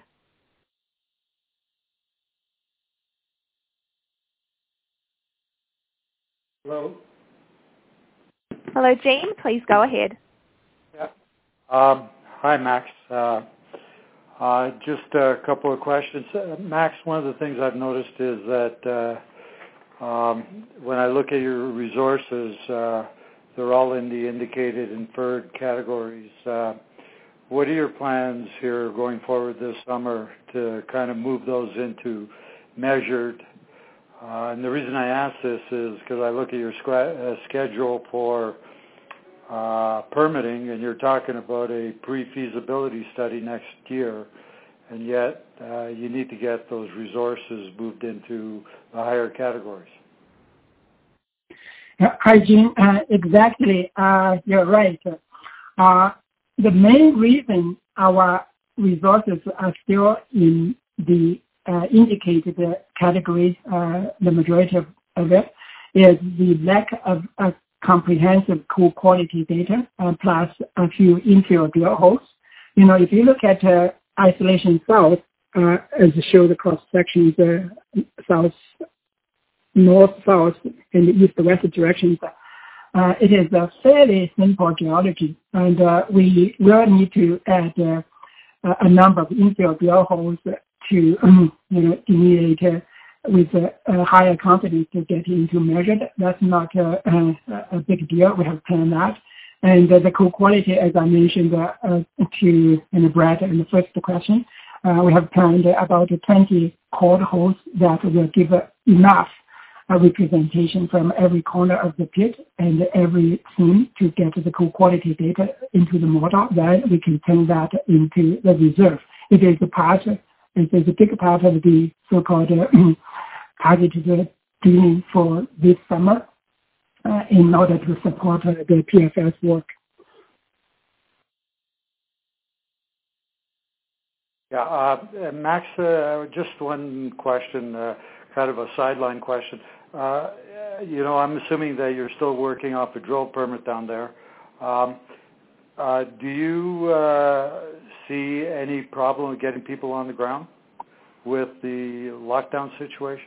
Hello. Hello, Jean. Please go ahead. Yeah. Um, hi, Max. Uh, uh, just a couple of questions. Uh, Max, one of the things I've noticed is that Um, when I look at your resources, uh, they're all in the indicated, inferred categories. Uh, what are your plans here going forward this summer to kind of move those into measured? Uh, and the reason I ask this is because I look at your squ- uh, schedule for uh, permitting, and you're talking about a pre-feasibility study next year, and yet uh, you need to get those resources moved into the higher categories. Hi, Jim. Uh, exactly. Uh, you're right. Uh, the main reason our resources are still in the uh, indicated categories, uh, the majority of, of it, is the lack of uh, comprehensive cool quality data, uh, plus a few infill drill holes. You know, if you look at uh, isolation south, uh, as shown the cross sections, uh, south, north, south, and the east-west directions, uh, it is a fairly simple geology, and uh, we will need to add uh, a number of infill drill holes to, um, you know, delineate uh, with a, a higher confidence to get into measured. That's not uh, a, a big deal. We have planned that. And uh, the cool quality, as I mentioned uh, uh, to in Brad in the first question, uh, we have planned about twenty core holes that will give uh, enough uh, representation from every corner of the pit and every seam to get the cool quality data into the model. Then we can turn that into the reserve. It is a part, it is a big part of the so-called uh, targeted drilling for this summer. Uh, in order to support uh, the P F S work. Yeah, uh, Max, uh, just one question, uh, kind of a sideline question. Uh, you know, I'm assuming that you're still working off a drill permit down there. Um, uh, do you uh, see any problem with getting people on the ground with the lockdown situation?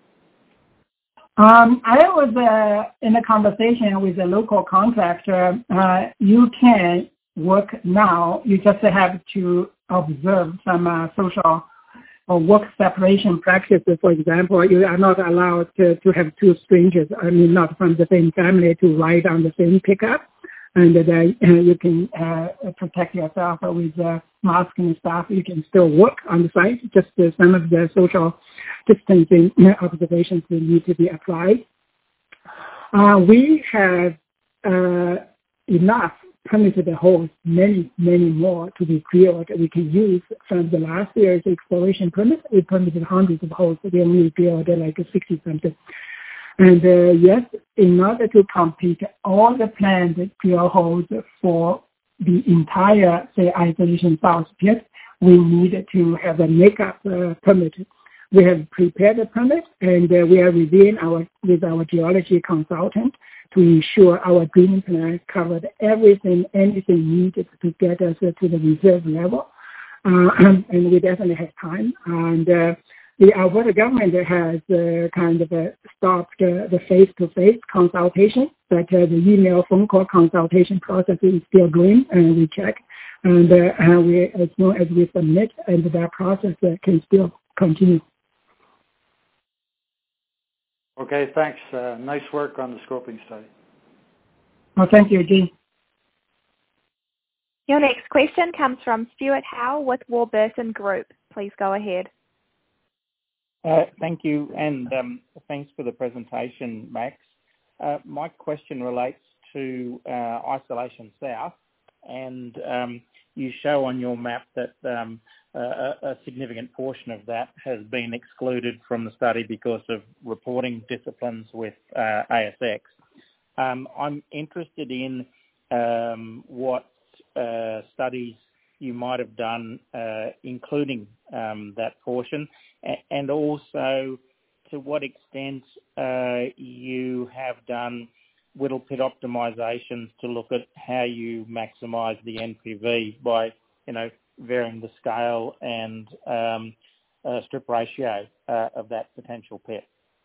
Um, I was uh, in a conversation with a local contractor. Uh, you can work now. You just have to observe some uh, social or work separation practices. For example, you are not allowed to, to have two strangers, I mean, not from the same family, to ride on the same pickup. And then uh, you can uh, protect yourself with uh, mask and stuff. You can still work on the site. Just uh, some of the social distancing observations will need to be applied. Uh, we have uh, enough permitted holes, many, many more to be drilled. We can use from the last year's exploration permit. We permitted hundreds of holes. We only drilled like sixty something. And uh, yes, in order to complete all the planned drill holes for the entire, say, isolation south pit, we need to have a makeup uh, permit. We have prepared a permit, and uh, we are reviewing our with our geology consultant to ensure our drilling plan covered everything, anything needed to get us uh, to the reserve level. Uh, and, and we definitely have time. And uh, The Alberta government has uh, kind of uh, stopped uh, the face-to-face consultation, but uh, the email phone call consultation process is still going, and we check. And uh, and we, as soon as we submit, and that process uh, can still continue. Okay, thanks. Uh, nice work on the scoping study. Well, thank you, Jim. Your next question comes from Stuart Howe with Warburton Group. Please go ahead. Uh, thank you, and um, thanks for the presentation, Max. Uh, my question relates to uh, Isolation South, and um, you show on your map that um, a, a significant portion of that has been excluded from the study because of reporting disciplines with uh, A S X. Um, I'm interested in um, what uh, studies you might have done, uh, including um, that portion, a- and also to what extent uh, you have done whittle pit optimizations to look at how you maximise the N P V by, you know, varying the scale and um, uh, strip ratio uh, of that potential pit.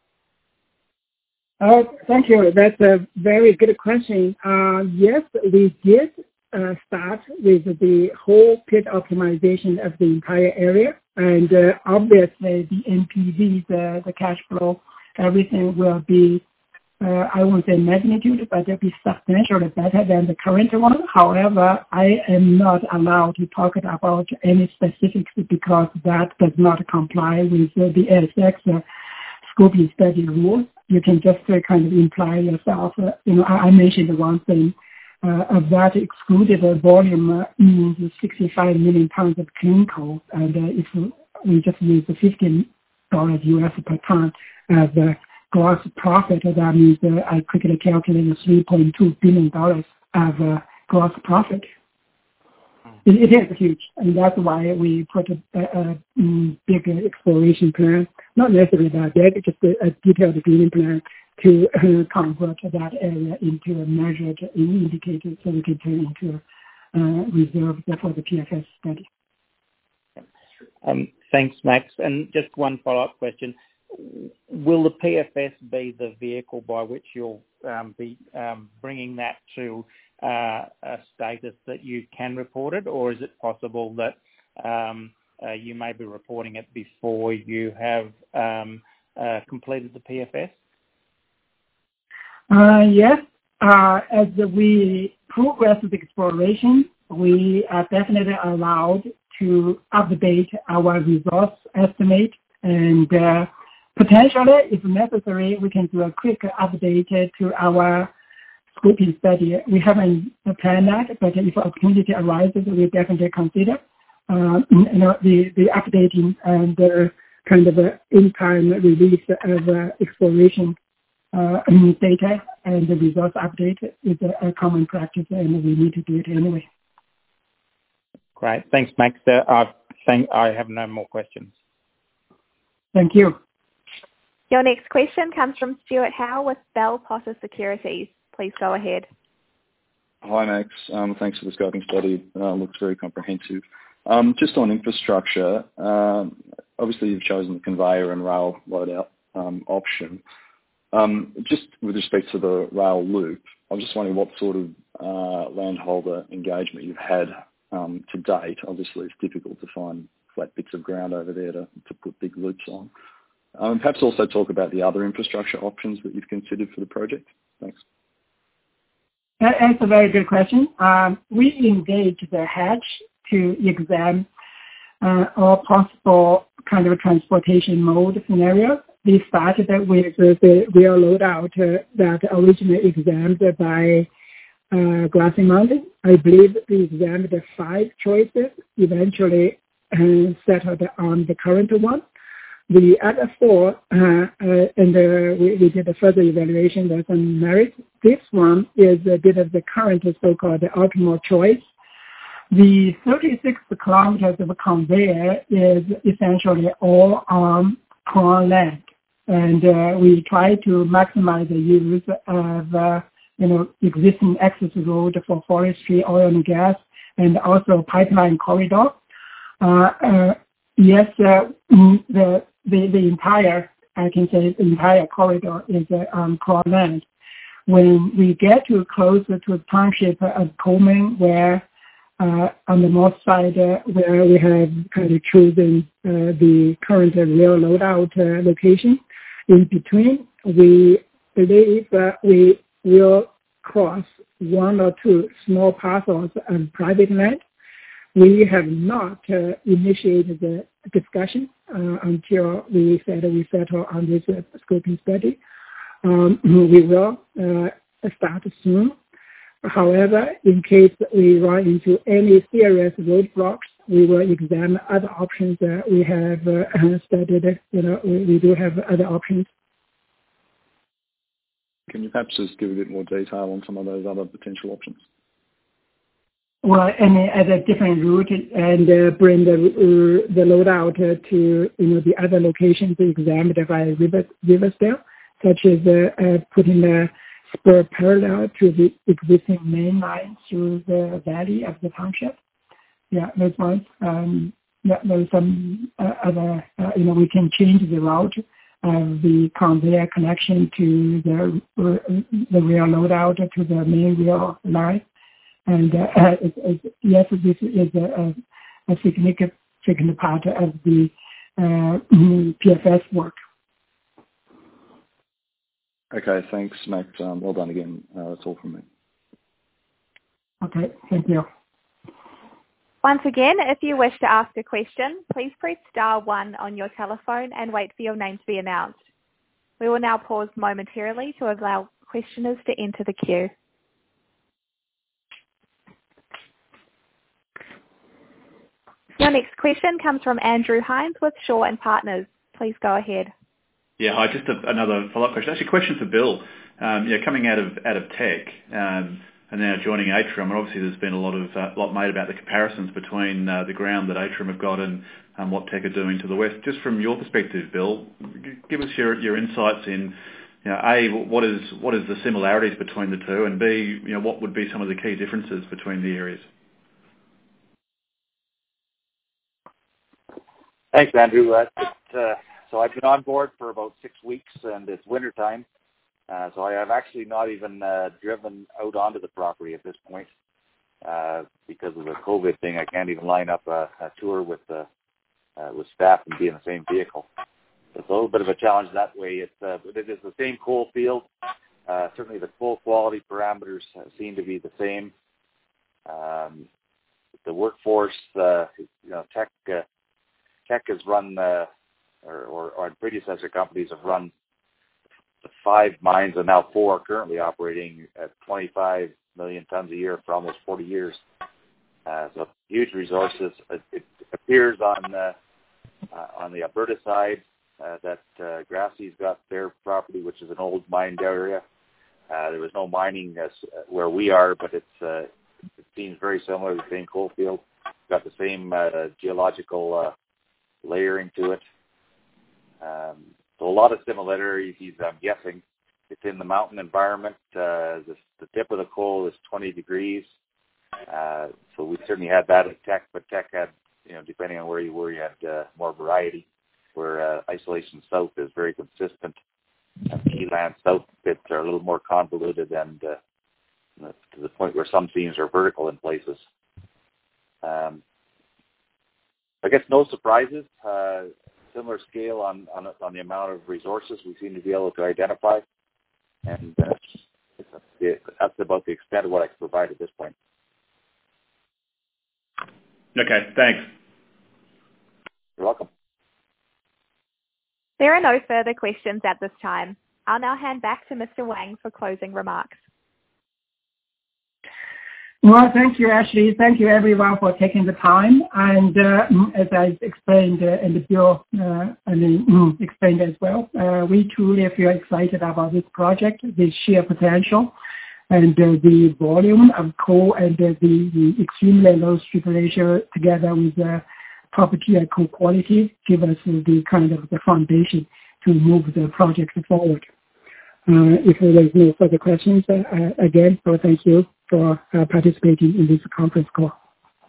Uh, thank you. That's a very good question. Uh, yes, we did uh, start with the whole pit optimization of the entire area, and uh, obviously the N P V, the, the cash flow everything will be, uh, I won't say magnitude, but it'll be substantially better than the current one. However, I am not allowed to talk about any specifics because that does not comply with uh, the A S X uh, scoping study rules. You can just uh, kind of imply yourself, uh, you know, I, I mentioned one thing, uh, of that excluded volume uh, means sixty-five million pounds of clean coal, and uh, if we just use the fifteen dollars U S per ton as the gross profit, that means uh, I quickly calculated three point two billion dollars of uh, gross profit. It, it is huge, and that's why we put a, a, a big exploration plan, not necessarily that big, just a, a detailed drilling plan to uh, convert that area into a measured indicator so we can turn into uh, reserves for the P F S study. Um, thanks, Max. And just one follow-up question. Will the P F S be the vehicle by which you'll um, be um, bringing that to uh, a status that you can report it, or is it possible that um, uh, you may be reporting it before you have um, uh, completed the P F S? Uh, yes. Uh, as we progress with exploration, we are definitely allowed to update our resource estimate, and uh, potentially, if necessary, we can do a quick update to our scoping study. We haven't planned that, but if opportunity arises, we definitely consider uh, you know, the, the updating and the kind of uh, in-time release of uh, exploration uh, data and the resource update is a, a common practice, and we need to do it anyway. Great. Thanks, Max. Uh, I think I have no more questions. Thank you. Your next question comes from Stuart Howe with Bell Potter Securities. Please go ahead. Hi, Max. Um, thanks for the scoping study. Uh, looks very comprehensive. Um, just on infrastructure, um, obviously you've chosen the conveyor and rail loadout um, option. Um, just with respect to the rail loop, I was just wondering what sort of uh, landholder engagement you've had um, to date. Obviously, it's difficult to find flat bits of ground over there to, to put big loops on. Um, perhaps also talk about the other infrastructure options that you've considered for the project. Thanks. That's a very good question. Um, we engaged the Hatch to examine uh, all possible kind of transportation mode scenarios. They started with the rail loadout uh, that originally examined by uh, Glassy Mountain. I believe they examined five choices, eventually uh, settled on the current one. The other four, uh, uh, and uh, we, we did a further evaluation that's on merit. This one is a bit of the current so-called optimal choice. The thirty-six kilometers of conveyor is essentially all on Crown land, and uh, we try to maximize the use of uh, you know existing access road for forestry, oil and gas, and also pipeline corridor. Uh, uh, yes, uh, the The, the entire, I can say the entire corridor is uh, on Crown land. When we get too closer to the township of Coleman, where uh, on the north side, uh, where we have kind of chosen uh, the current rail loadout uh, location, in between, we believe uh, we will cross one or two small parcels of private land. We have not uh, initiated the discussion uh, until we said we settle on this uh, scoping study. Um, we will uh, start soon. However, in case we run into any serious roadblocks, we will examine other options that we have uh, studied. You know, we, we do have other options. Can you perhaps just give a bit more detail on some of those other potential options? Well, any other different route and uh, bring the uh, the loadout uh, to you know the other locations examined by River, Riversdale, such as uh, uh, putting a spur parallel to the existing main line through the valley of the township. Yeah, those ones. Um, yeah, there's some uh, other. Uh, you know, we can change the route of the conveyor connection to the uh, the rail loadout to the main rail line. And uh, it, it, yes, this is a, a significant, significant part of the uh, P F S work. Okay, thanks, Max. Um, well done again. Uh, that's all from me. Okay, thank you. Once again, if you wish to ask a question, please press star one on your telephone and wait for your name to be announced. We will now pause momentarily to allow questioners to enter the queue. Your next question comes from Andrew Hines with Shaw and Partners. Please go ahead. Yeah, hi. Just a, another follow-up question. Actually, a question for Bill. Um, yeah, coming out of out of tech um, and now joining Atrium, and obviously there's been a lot of uh, lot made about the comparisons between uh, the ground that Atrium have got and um, what Tech are doing to the west. Just from your perspective, Bill, give us your your insights in, you know, A, what is what is the similarities between the two, and B, you know, what would be some of the key differences between the areas? Thanks, Andrew. Uh, it, uh, so I've been on board for about six weeks, and it's winter time. Uh, so I have actually not even uh, driven out onto the property at this point uh, because of the COVID thing. I can't even line up a, a tour with uh, uh, with staff and be in the same vehicle. So it's a little bit of a challenge that way. It's, uh, but it is the same coal field. Uh, certainly the coal quality parameters seem to be the same. Um, the workforce, uh, you know, Tech uh, Tech has run, uh, or, or, or predecessor companies have run five mines and now four currently operating at twenty-five million tons a year for almost forty years. Uh, so huge resources. It, it appears on uh, uh, on the Alberta side uh, that uh, Grassie's got their property, which is an old mined area. Uh, there was no mining as, uh, where we are, but it's uh, it seems very similar to the same coal field. Got the same uh, geological uh, layering to it. Um, so a lot of similarities, I'm guessing. It's in the mountain environment. Uh, the, the tip of the coal is twenty degrees. Uh, so we certainly had that at Tech, but Tech had, you know, depending on where you were, you had uh, more variety, where uh, Isolation South is very consistent. And Keyland South pits are a little more convoluted and uh, to the point where some seams are vertical in places. Um, I guess no surprises. Uh, similar scale on, on on the amount of resources we seem to be able to identify, and uh, it's, that's about the extent of what I can provide at this point. Okay, thanks. You're welcome. There are no further questions at this time. I'll now hand back to Mister Wang for closing remarks. Well, thank you, Ashley. Thank you, everyone, for taking the time. And uh, as I explained, uh, and Bill uh, I mean, mm, explained as well, uh, we truly feel excited about this project, the sheer potential, and uh, the volume of coal and uh, the, the extremely low strip ratio together with uh, property and coal quality give us the kind of the foundation to move the project forward. Uh, if there's no further questions, uh, again, so thank you for uh, participating in this conference call.